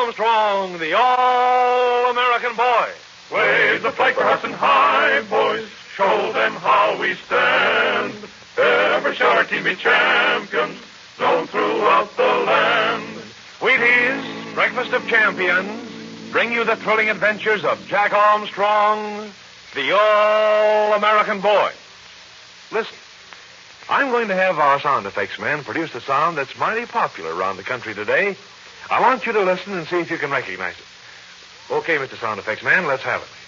Armstrong, the All-American Boy. Wave the flag for Hudson High, boys. Show them how we stand. Ever shall our team be champions, known throughout the land. Wheaties, Breakfast of Champions, bring you the thrilling adventures of Jack Armstrong, the All-American Boy. Listen, I'm going to have our sound effects man produce a sound that's mighty popular around the country today. I want you to listen and see if you can recognize it. Okay, Mr. Sound Effects Man, let's have it.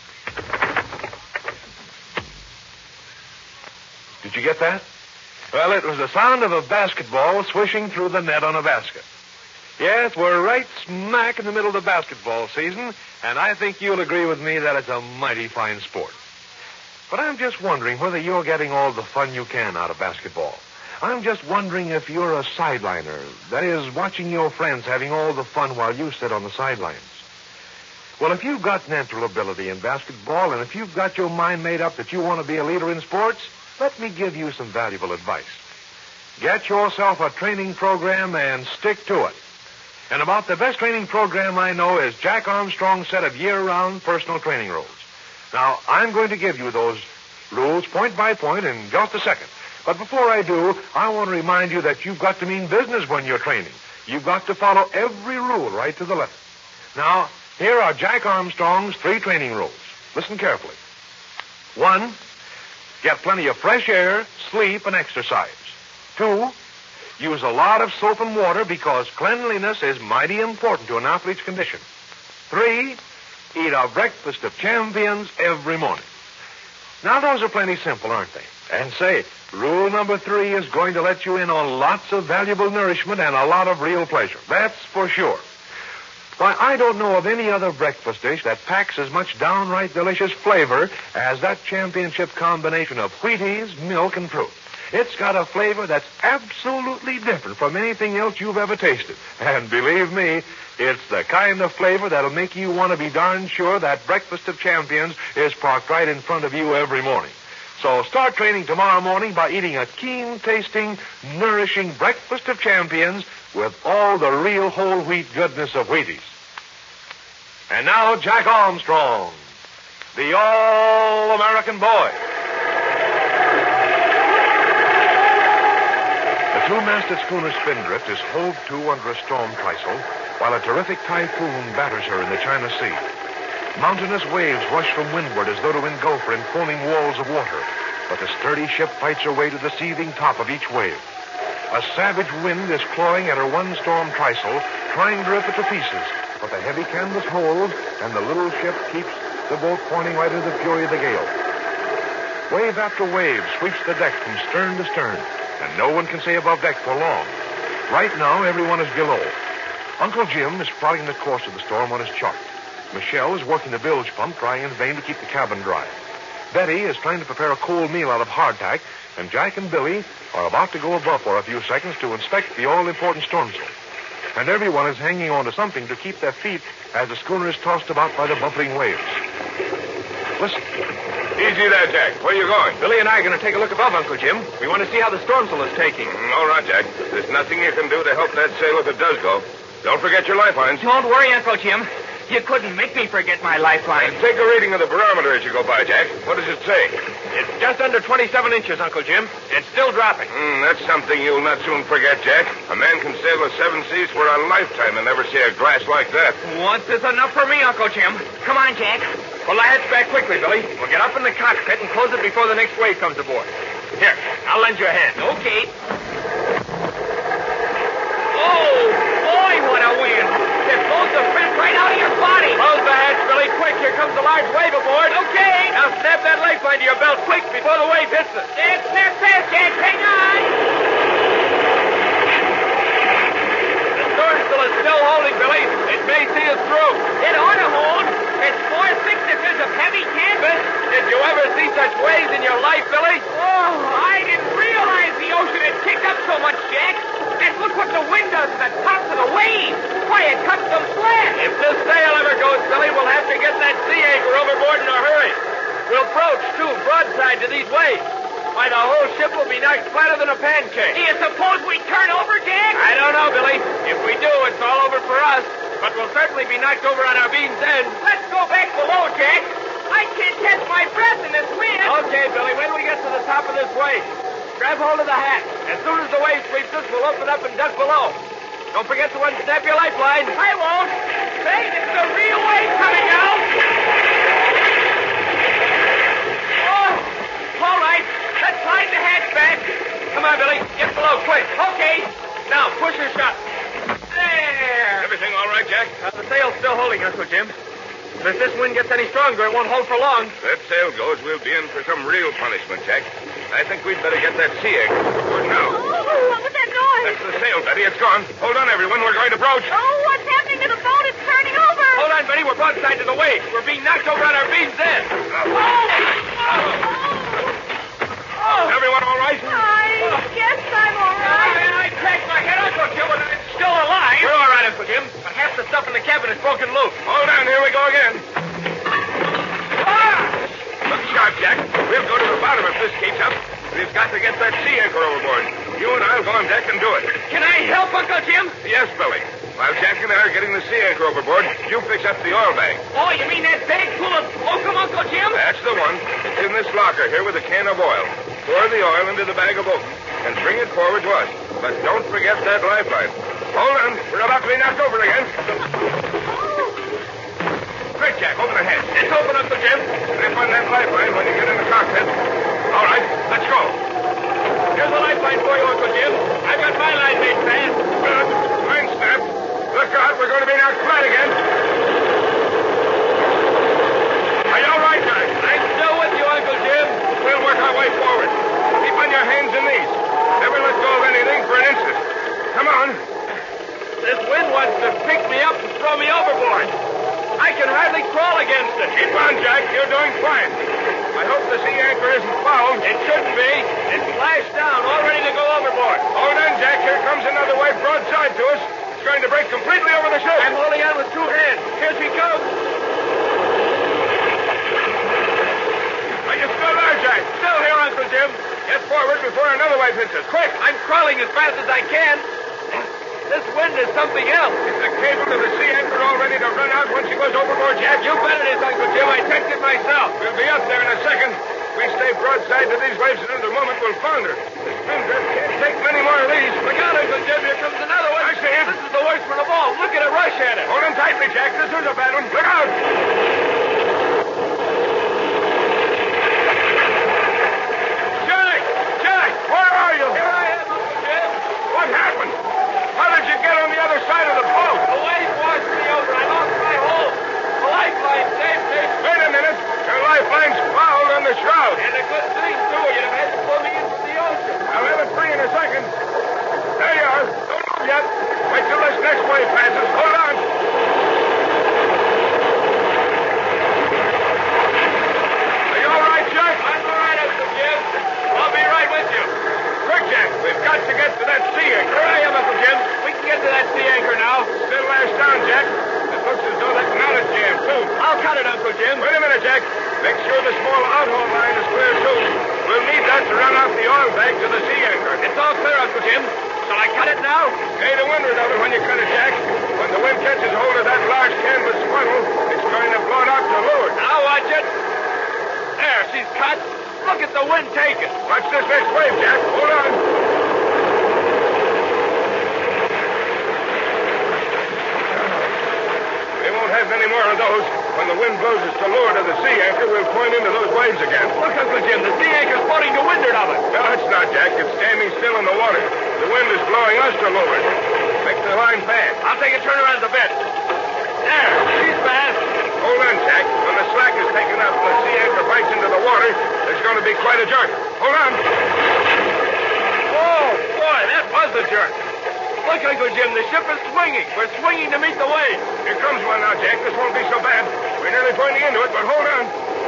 Did you get that? Well, it was the sound of a basketball swishing through the net on a basket. Yes, we're right smack in the middle of the basketball season, and I think you'll agree with me that it's a mighty fine sport. But I'm just wondering whether you're getting all the fun you can out of basketball. I'm just wondering if you're a sideliner, that is, watching your friends having all the fun while you sit on the sidelines. Well, if you've got natural ability in basketball, and if you've got your mind made up that you want to be a leader in sports, let me give you some valuable advice. Get yourself a training program and stick to it. And about the best training program I know is Jack Armstrong's set of year-round personal training rules. Now, I'm going to give you those rules point by point in just a second. But before I do, I want to remind you that you've got to mean business when you're training. You've got to follow every rule right to the letter. Now, here are Jack Armstrong's 3 training rules. Listen carefully. 1, get plenty of fresh air, sleep, and exercise. 2, use a lot of soap and water because cleanliness is mighty important to an athlete's condition. 3, eat a breakfast of champions every morning. Now, those are plenty simple, aren't they? And say, rule number 3 is going to let you in on lots of valuable nourishment and a lot of real pleasure. That's for sure. Why, I don't know of any other breakfast dish that packs as much downright delicious flavor as that championship combination of Wheaties, milk, and fruit. It's got a flavor that's absolutely different from anything else you've ever tasted. And believe me, it's the kind of flavor that'll make you want to be darn sure that Breakfast of Champions is parked right in front of you every morning. So start training tomorrow morning by eating a keen-tasting, nourishing Breakfast of Champions with all the real whole wheat goodness of Wheaties. And now, Jack Armstrong, the All-American Boy. The two-masted schooner Spindrift is hove to under a storm trysail while a terrific typhoon batters her in the China Sea. Mountainous waves rush from windward as though to engulf her in foaming walls of water, but the sturdy ship fights her way to the seething top of each wave. A savage wind is clawing at her one-storm trysail, trying to rip it to pieces, but the heavy canvas holds, and the little ship keeps the boat pointing right into the fury of the gale. Wave after wave sweeps the deck from stern to stern, and no one can stay above deck for long. Right now, everyone is below. Uncle Jim is plotting the course of the storm on his chart. Michelle is working the bilge pump, trying in vain to keep the cabin dry. Betty is trying to prepare a cold meal out of hardtack, and Jack and Billy are about to go above for a few seconds to inspect the all-important storm zone. And everyone is hanging on to something to keep their feet as the schooner is tossed about by the buffeting waves. Listen. Easy there, Jack. Where are you going? Billy and I are going to take a look above, Uncle Jim. We want to see how the storm zone is taking. All right, Jack. There's nothing you can do to help that sail if it does go. Don't forget your lifelines. Don't worry, Uncle Jim. You couldn't make me forget my lifeline. Take a reading of the barometer as you go by, Jack. What does it say? It's just under 27 inches, Uncle Jim. It's still dropping. That's something you'll not soon forget, Jack. A man can sail the 7 seas for a lifetime and never see a glass like that. Once is enough for me, Uncle Jim. Come on, Jack. Pull the hatch back quickly, Billy. We'll get up in the cockpit and close it before the next wave comes aboard. Here, I'll lend you a hand. Okay. Oh, boy, what a wind. It blows the breath right out of your body. Close the hatch, Billy. Quick, here comes a large wave aboard. Okay. Now snap that lifeline to your belt quick before the wave hits us. Snap fast, Jack. Hang on. The sternsail is still holding, Billy. It may see us through. It ought to hold. It's 4 thicknesses of heavy canvas. Did you ever see such waves in your life, Billy? Oh, I didn't realize the ocean had kicked up so much, Jack. And look what the wind does to the tops of the waves. Why, it cuts them flat. If this sail ever goes, Billy, we'll have to get that sea anchor overboard in a hurry. We'll approach, too, broadside to these waves. Why, the whole ship will be knocked flatter than a pancake. Do you suppose we turn over, Jack? I don't know, Billy. If we do, it's all over for us. but we'll certainly be knocked over on our beam's end. Let's go back below, Jack. I can't catch my breath in this wind. Okay, Billy, when we get to the top of this wave, grab hold of the hat. As soon as the wave sweeps us, we'll open up and duck below. Don't forget to unsnap your lifeline. I won't. Say, it's the real wave coming out. Oh, all right. Let's slide the hatch back. Come on, Billy. Get below, quick. Okay. Now, push her shut. There. Everything all right, Jack? The sail's still holding, Uncle Jim. But if this wind gets any stronger, it won't hold for long. That sail goes, we'll be in for some real punishment, Jack. I think we'd better get that sea anchor overboard now. Oh, what was that noise? That's the sail, Betty. It's gone. Hold on, everyone. We're going to broach. Oh, what's happening to the boat? It's turning over. Hold on, Betty. We're broadside to the waves. We're being knocked over on our beam's end. Is everyone all right? I guess I'm all right. I cracked my head, Uncle Jim, but it's still alive. We're all right, Uncle Jim. But half the stuff in the cabin is broken loose. Hold on. Here we go again. Look sharp, Jack. We'll go to the bottom if this keeps up. We've got to get that sea anchor overboard. You and I'll go on deck and do it. Can I help, Uncle Jim? Yes, Billy. While Jack and I are getting the sea anchor overboard, you fix up the oil bag. Oh, you mean that bag full of oakum, Uncle Jim? That's the one. It's in this locker here with a can of oil. Pour the oil into the bag of oakum and bring it forward to us. But don't forget that lifeline. Hold on. We're about to be knocked over again. Quick, Jack. Open the hatch. It's open, Uncle Jim. Slip on that lifeline when you get in the cockpit. All right. Let's go. Here's the lifeline for you, Uncle Jim. I've got my line made fast. Good. Line snapped. Look out. We're going to be knocked flat again. Are you all right, Jack? I'm still with you, Uncle Jim. We'll work our way forward. Keep on your hands and knees. Never let go of anything for an instant. Come on. This wind wants to pick me up and throw me overboard. I can hardly crawl against it. Keep on, Jack. You're doing fine. I hope the sea anchor isn't fouled. It shouldn't be. It's lashed down, all ready to go overboard. Hold on, Jack. Here comes another wave broadside to us. It's going to break completely over the ship. I'm holding on with two hands. Here she comes. Are you still there, Jack? Still here, Uncle Jim. Get forward before another wave hits us. Quick! I'm crawling as fast as I can. This wind is something else. Is the cable to the sea anchor all ready to run out once she goes overboard, Jack? You bet it is, Uncle Jim. I checked it myself. We'll be up there in a second. If we stay broadside to these waves in another moment, we'll founder. The spin drift can't take many more of these. Look out, Uncle Jim. Here comes another one. I see it. This is the worst one of all. Look at it rush at it. Hold him tightly, Jack. This is a bad one. Look out! Jack! Where are you? Here I am, Uncle Jim. What happened? How did you get on the other side of the boat? The wave washed me over. I lost my hold. The lifeline saved me. Wait a minute. Your lifeline's fouled on the shroud. And a good thing, too. You'd have had to pull me into the ocean. I'll have it free in a second. There you are. Don't move yet. Wait till this next wave passes. Hold on. Are you all right, Jack? I'm all right, Uncle Jim. I'll be right with you. Quick, Jack. We've got to get to that sea anchor. Here I am, Uncle Jim. We can get to that sea anchor now. Still lashed down, Jack. It looks as though that knot is jammed, too. I'll cut it, Uncle Jim. Wait a minute, Jack. Make sure the small out-haul line is clear, too. We'll need that to run off the oil bag to the sea anchor. It's all clear, Uncle Jim. Shall I cut it now? Stay to windward of it when you cut it, Jack. When the wind catches hold of that large canvas funnel, it's going to blow it out to leeward. Now watch it. There, she's cut. Look at the wind take it. Watch this next wave, Jack. Hold on. We won't have many more of those. When the wind blows us to leeward of the sea anchor, we'll point into those waves again. Look, Uncle Jim, the sea anchor's floating to windward of it. No, it's not, Jack. It's standing still in the water. The wind is blowing us to leeward. Make the line fast. I'll take a turn around the bit. There, she's fast. Hold on, Jack. When the slack is taken up and the sea anchor bites into the water, there's going to be quite a jerk. Hold on. Oh, boy, that was a jerk. Look, Uncle Jim, the ship is swinging. We're swinging to meet the wave. Here comes one now, Jack. This won't be so bad. We're nearly pointing into it, but hold on.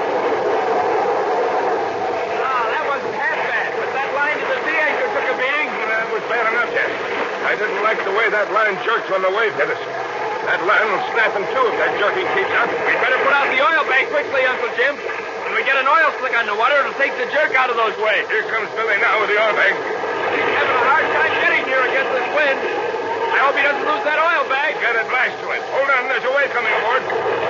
Ah, that wasn't half bad. But that line to the sea anchor took a beating. That was bad enough, Jack. I didn't like the way that line jerked when the wave hit us. That line will snap in two if that jerking keeps up. We'd better put out the oil bag quickly, Uncle Jim. When we get an oil slick on the water, it'll take the jerk out of those waves. Here comes Billy now with the oil bag. He's having a hard time getting here against this wind. I hope he doesn't lose that oil bag. Get it, fast to it. Hold on, there's a wave coming aboard.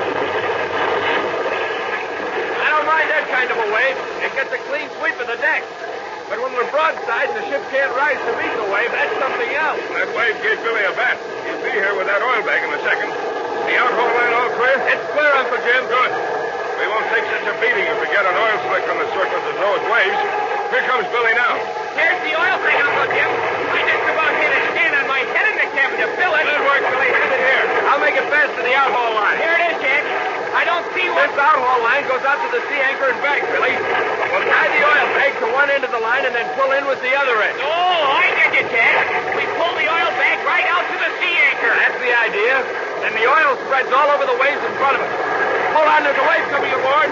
I don't mind that kind of a wave. It gets a clean sweep of the deck. But when we're broadside and the ship can't rise to meet the wave, that's something else. That wave gave Billy a bat. He'll be here with that oil bag in a second. The outhaul line all clear? It's clear, Uncle Jim. Good. We won't take such a beating if we get an oil slick on the surface of those waves. Here comes Billy now. Here's the oil thing, Uncle Jim. I just about hit a stand on my head in the cabin to fill it. Good work, Billy. Hand it here. I'll make it fast to the outhaul line. Here it is, Jack. I don't see what... This outhaul line goes out to the sea anchor and back, Billy. We'll tie the oil bag to one end of the line and then pull in with the other end. Oh, I get you, Jack. We pull the oil bag right out to the sea anchor. That's the idea. Then the oil spreads all over the waves in front of us. Hold on, there's a wave coming aboard.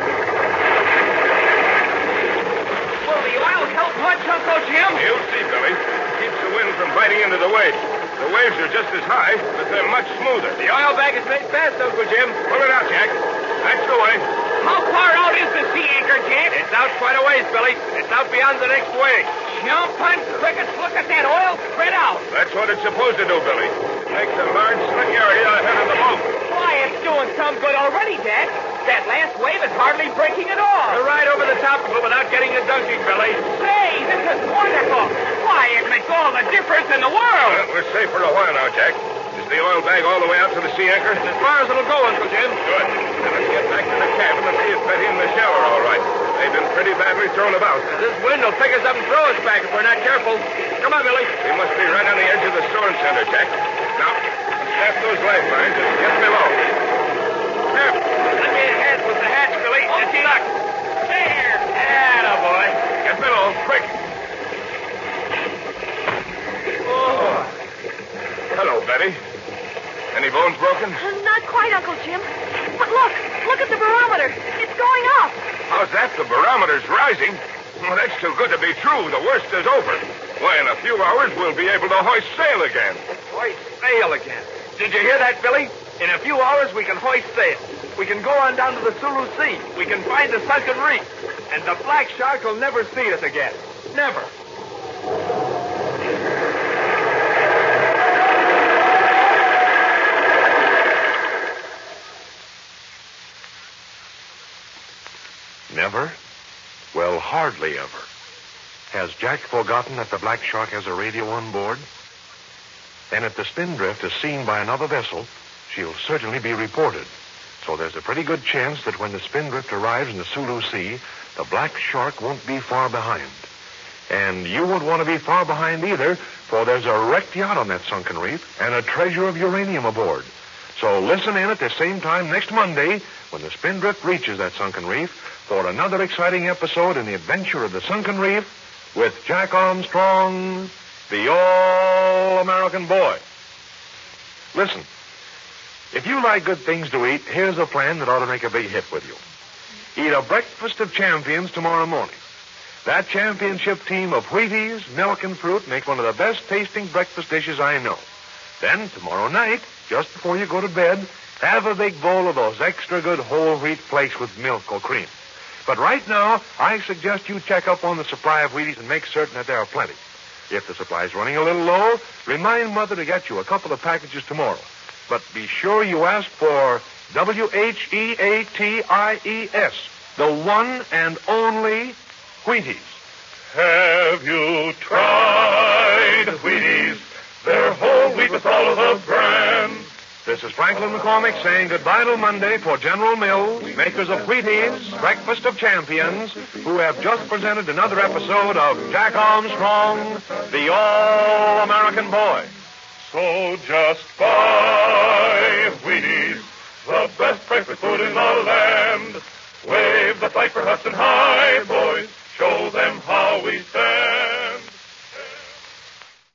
Will the oil help much, Uncle Jim? You'll see, Billy. Keeps the wind from biting into the waves. The waves are just as high, but they're much smoother. The oil bag is made fast, Uncle Jim. Pull it out, Jack. That's the way. How far out is the sea anchor, Jack? It's out quite a ways, Billy. It's out beyond the next wave. Jumping crickets, look at that oil spread out. That's what it's supposed to do, Billy. Makes a large slick area ahead of the boat. Why, it's doing some good already, Jack. That last wave is hardly breaking at all. We're right over the top of it without getting a dunking, Billy. Say, this is wonderful. Why, it makes all the difference in the world. Well, we're safe for a while now, Jack. Is the oil bag all the way out to the sea anchor? As far as it'll go, Uncle Jim. Good. Then let's get back to the cabin and see if Betty and Michelle are all right. They've been pretty badly thrown about. This wind will pick us up and throw us back if we're not careful. Come on, Billy. We must be right on the edge of the storm center, Jack. Now, snap those lifelines and get below. There. Let me ahead with the hatch, Billy. Just look. There. Attaboy. Get below, quick. Oh. Hello, Betty. Any bones broken? Not quite, Uncle Jim. But look at the barometer. It's going up. How's that? The barometer's rising. Well, that's too good to be true. The worst is over. Why, in a few hours, we'll be able to hoist sail again. Hoist sail again. Did you hear that, Billy? In a few hours, we can hoist sail. We can go on down to the Sulu Sea. We can find the sunken reef. And the Black Shark will never see us again. Never. Never? Well, hardly ever. Has Jack forgotten that the Black Shark has a radio on board? Then if the Spindrift is seen by another vessel, she'll certainly be reported. So there's a pretty good chance that when the Spindrift arrives in the Sulu Sea, the Black Shark won't be far behind. And you won't want to be far behind either, for there's a wrecked yacht on that sunken reef and a treasure of uranium aboard. So listen in at the same time next Monday when the Spindrift reaches that sunken reef for another exciting episode in the adventure of the sunken reef with Jack Armstrong, the All-American Boy. Listen, if you like good things to eat, here's a plan that ought to make a big hit with you. Eat a breakfast of champions tomorrow morning. That championship team of Wheaties, milk, and fruit make one of the best tasting breakfast dishes I know. Then, tomorrow night, just before you go to bed, have a big bowl of those extra good whole wheat flakes with milk or cream. But right now, I suggest you check up on the supply of Wheaties and make certain that there are plenty. If the supply is running a little low, remind Mother to get you a couple of packages tomorrow. But be sure you ask for Wheaties, the one and only Wheaties. Have you tried Wheaties? They're whole wheat with all of the bran. This is Franklin McCormick saying goodbye till Monday for General Mills, makers of Wheaties, Breakfast of Champions, who have just presented another episode of Jack Armstrong, the All-American Boy. So just buy Wheaties, the best breakfast food in the land. Wave the flag for Hudson High, boys.